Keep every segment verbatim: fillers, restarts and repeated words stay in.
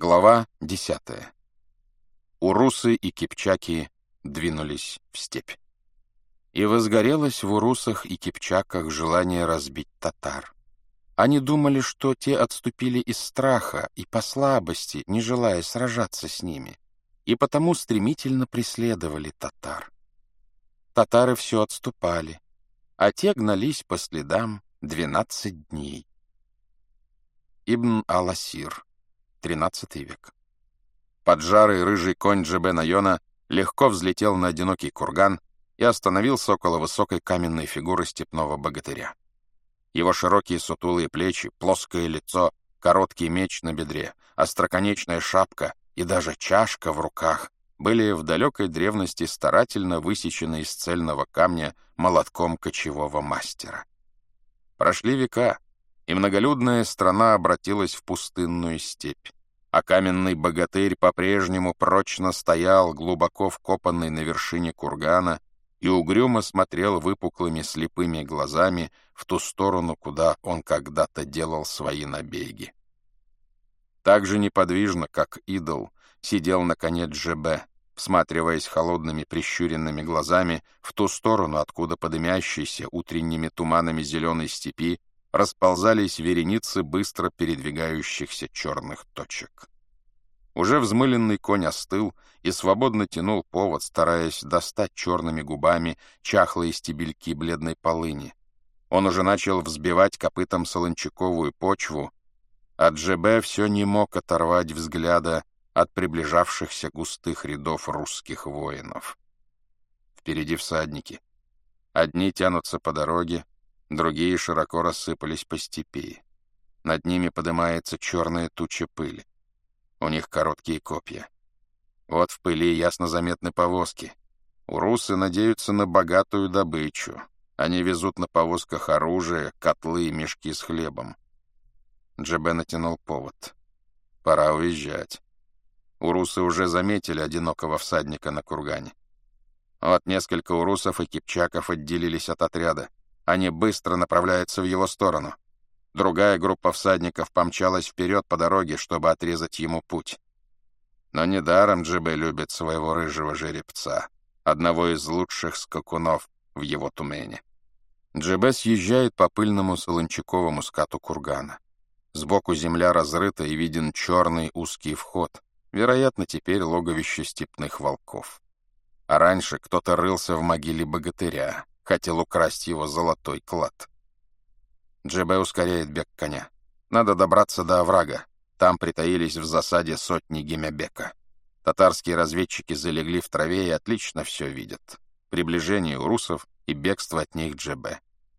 Глава десятая. Урусы и кипчаки двинулись в степь. И возгорелось в урусах и кипчаках желание разбить татар. Они думали, что те отступили из страха и по слабости, не желая сражаться с ними, и потому стремительно преследовали татар. Татары все отступали, а те гнались по следам двенадцать дней. Ибн ал-Асир, тринадцатый век. Поджарый рыжий конь Джебе Найона легко взлетел на одинокий курган и остановился около высокой каменной фигуры степного богатыря. Его широкие сутулые плечи, плоское лицо, короткий меч на бедре, остроконечная шапка и даже чашка в руках были в далекой древности старательно высечены из цельного камня молотком кочевого мастера. Прошли века, и многолюдная страна обратилась в пустынную степь, а каменный богатырь по-прежнему прочно стоял, глубоко вкопанный на вершине кургана, и угрюмо смотрел выпуклыми слепыми глазами в ту сторону, куда он когда-то делал свои набеги. Так же неподвижно, как идол, сидел на коне Джебе, всматриваясь холодными прищуренными глазами в ту сторону, откуда по дымящейся утренними туманами зеленой степи расползались вереницы быстро передвигающихся черных точек. Уже взмыленный конь остыл и свободно тянул повод, стараясь достать черными губами чахлые стебельки бледной полыни. Он уже начал взбивать копытом солончаковую почву, а Джебе все не мог оторвать взгляда от приближавшихся густых рядов русских воинов. Впереди всадники. Одни тянутся по дороге, другие широко рассыпались по степи. Над ними поднимается черная туча пыли. У них короткие копья. Вот в пыли ясно заметны повозки. Урусы надеются на богатую добычу. Они везут на повозках оружие, котлы и мешки с хлебом. Джебе натянул повод. Пора уезжать. Урусы уже заметили одинокого всадника на кургане. Вот несколько урусов и кипчаков отделились от отряда. Они быстро направляются в его сторону. Другая группа всадников помчалась вперед по дороге, чтобы отрезать ему путь. Но недаром Джебе любит своего рыжего жеребца, одного из лучших скакунов в его тумене. Джебе съезжает по пыльному солончаковому скату кургана. Сбоку земля разрыта и виден черный узкий вход, вероятно, теперь логовище степных волков. А раньше кто-то рылся в могиле богатыря, хотел украсть его золотой клад. Джебе ускоряет бег коня. Надо добраться до оврага. Там притаились в засаде сотни Гемябека. Татарские разведчики залегли в траве и отлично все видят. Приближение урусов и бегство от них Джебе.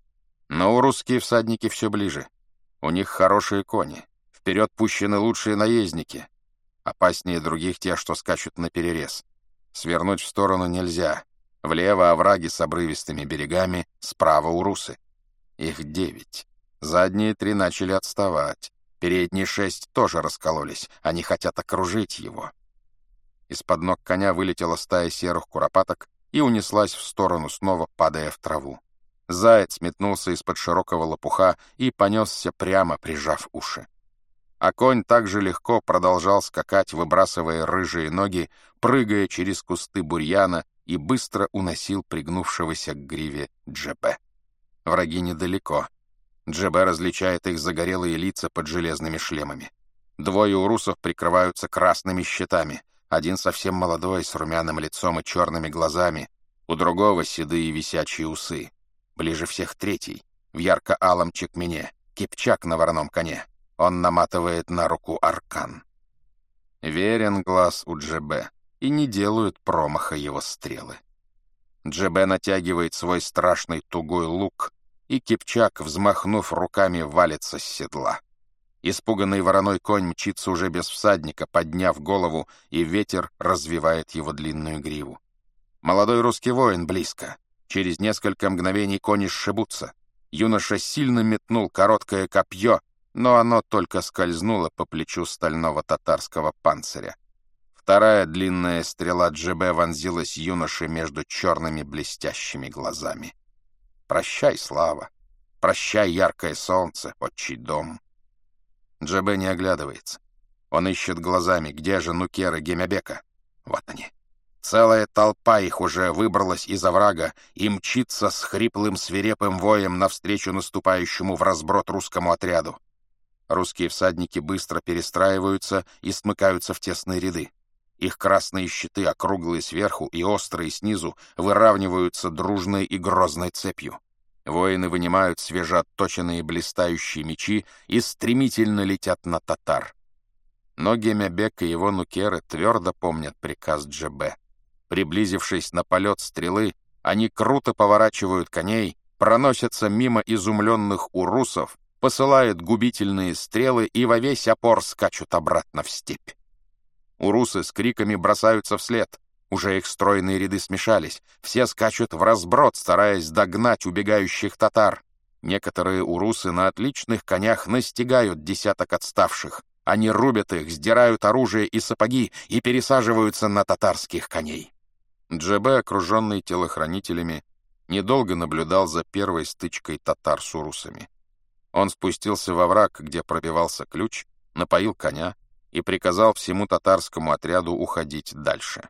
Но урусские всадники все ближе. У них хорошие кони. Вперед пущены лучшие наездники. Опаснее других те, что скачут наперерез. Свернуть в сторону нельзя. Влево овраги с обрывистыми берегами, справа урусы. Их девять. Задние три начали отставать. Передние шесть тоже раскололись. Они хотят окружить его. Из-под ног коня вылетела стая серых куропаток и унеслась в сторону, снова падая в траву. Заяц метнулся из-под широкого лопуха и понесся прямо, прижав уши. А конь также легко продолжал скакать, выбрасывая рыжие ноги, прыгая через кусты бурьяна и быстро уносил пригнувшегося к гриве Джебе. Враги недалеко. Джебе различает их загорелые лица под железными шлемами. Двое урусов прикрываются красными щитами. Один совсем молодой, с румяным лицом и черными глазами. У другого седые висячие усы. Ближе всех третий, в ярко-алом чекмене, кипчак на вороном коне. Он наматывает на руку аркан. Верен глаз у Джебе, и не делают промаха его стрелы. Джебе натягивает свой страшный тугой лук, и кипчак, взмахнув руками, валится с седла. Испуганный вороной конь мчится уже без всадника, подняв голову, и ветер развивает его длинную гриву. Молодой русский воин близко. Через несколько мгновений кони сшибутся. Юноша сильно метнул короткое копье, но оно только скользнуло по плечу стального татарского панциря. Вторая длинная стрела Джебе вонзилась юноше между черными блестящими глазами. Прощай, слава! Прощай, яркое солнце, отчий дом! Джебе не оглядывается. Он ищет глазами, где же нукеры Гемябека. Вот они. Целая толпа их уже выбралась из оврага и мчится с хриплым свирепым воем навстречу наступающему в разброд русскому отряду. Русские всадники быстро перестраиваются и смыкаются в тесные ряды. Их красные щиты, округлые сверху и острые снизу, выравниваются дружной и грозной цепью. Воины вынимают свежеотточенные блистающие мечи и стремительно летят на татар. Но Гемябек и его нукеры твердо помнят приказ Джебе. Приблизившись на полет стрелы, они круто поворачивают коней, проносятся мимо изумленных урусов, посылают губительные стрелы и во весь опор скачут обратно в степь. Урусы с криками бросаются вслед. Уже их стройные ряды смешались. Все скачут в разброд, стараясь догнать убегающих татар. Некоторые урусы на отличных конях настигают десяток отставших. Они рубят их, сдирают оружие и сапоги и пересаживаются на татарских коней. Джебе, окруженный телохранителями, недолго наблюдал за первой стычкой татар с урусами. Он спустился во враг, где пробивался ключ, напоил коня и приказал всему татарскому отряду уходить дальше.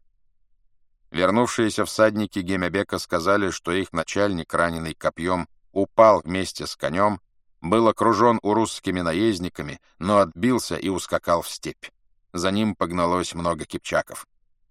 Вернувшиеся всадники Гемябека сказали, что их начальник, раненый копьем, упал вместе с конем, был окружен урусскими наездниками, но отбился и ускакал в степь. За ним погналось много кипчаков.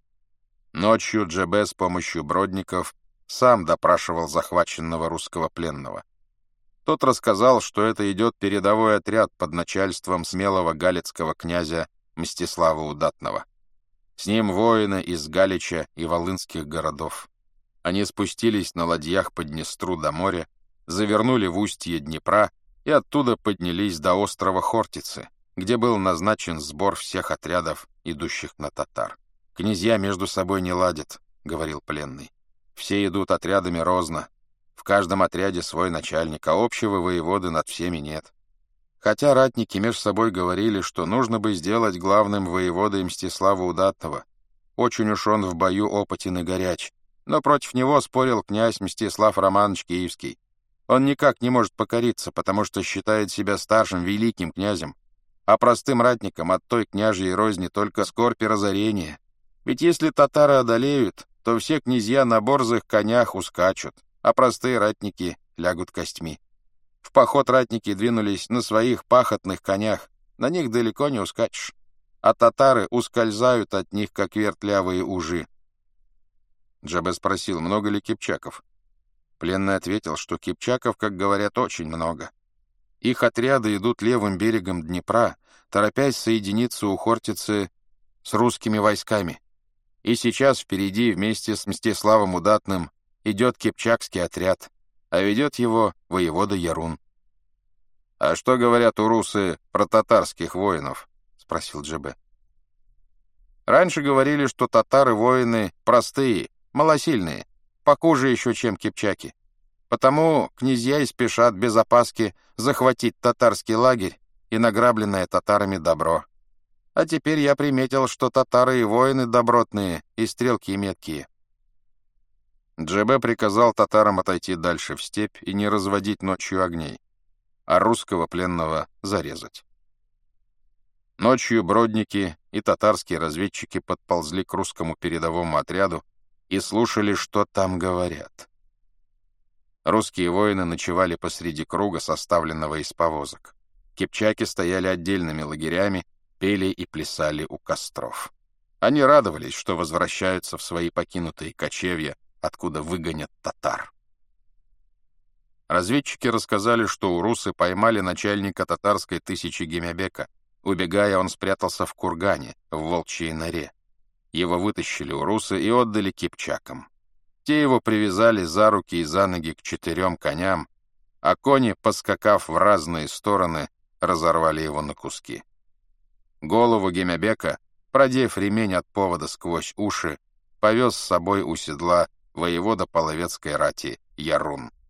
Ночью Джебе с помощью бродников сам допрашивал захваченного русского пленного. Тот рассказал, что это идет передовой отряд под начальством смелого галицкого князя Мстислава Удатного. С ним воины из Галича и волынских городов. Они спустились на ладьях по Днестру до моря, завернули в устье Днепра и оттуда поднялись до острова Хортицы, где был назначен сбор всех отрядов, идущих на татар. «Князья между собой не ладят», — говорил пленный. «Все идут отрядами розно. В каждом отряде свой начальник, а общего воеводы над всеми нет. Хотя ратники между собой говорили, что нужно бы сделать главным воеводой Мстислава Удатного. Очень уж он в бою опытен и горяч. Но против него спорил князь Мстислав Романович Киевский. Он никак не может покориться, потому что считает себя старшим великим князем, а простым ратникам от той княжьей розни только скорбь и разорение. Ведь если татары одолеют, то все князья на борзых конях ускачут, а простые ратники лягут костьми. В поход ратники двинулись на своих пахотных конях, на них далеко не ускачешь, а татары ускользают от них, как вертлявые ужи. Джебе спросил, много ли кипчаков. Пленный ответил, что кипчаков, как говорят, очень много. Их отряды идут левым берегом Днепра, торопясь соединиться у Хортицы с русскими войсками. И сейчас впереди вместе с Мстиславом Удатным идет кипчакский отряд, а ведет его воевода Ярун. — А что говорят урусы про татарских воинов? — спросил Джебе. — Раньше говорили, что татары-воины простые, малосильные, похуже еще, чем кипчаки. Потому князья и спешат без опаски захватить татарский лагерь и награбленное татарами добро. А теперь я приметил, что татары и воины добротные, и стрелки меткие. Джебе приказал татарам отойти дальше в степь и не разводить ночью огней, а русского пленного зарезать. Ночью бродники и татарские разведчики подползли к русскому передовому отряду и слушали, что там говорят. Русские воины ночевали посреди круга, составленного из повозок. Кипчаки стояли отдельными лагерями, пели и плясали у костров. Они радовались, что возвращаются в свои покинутые кочевья, откуда выгонят татар. Разведчики рассказали, что урусы поймали начальника татарской тысячи Гемябека. Убегая, он спрятался в кургане, в волчьей норе. Его вытащили урусы и отдали кипчакам. Те его привязали за руки и за ноги к четырем коням, а кони, поскакав в разные стороны, разорвали его на куски. Голову Гемябека, продев ремень от повода сквозь уши, повез с собой у седла воевода половецкой рати Ярун.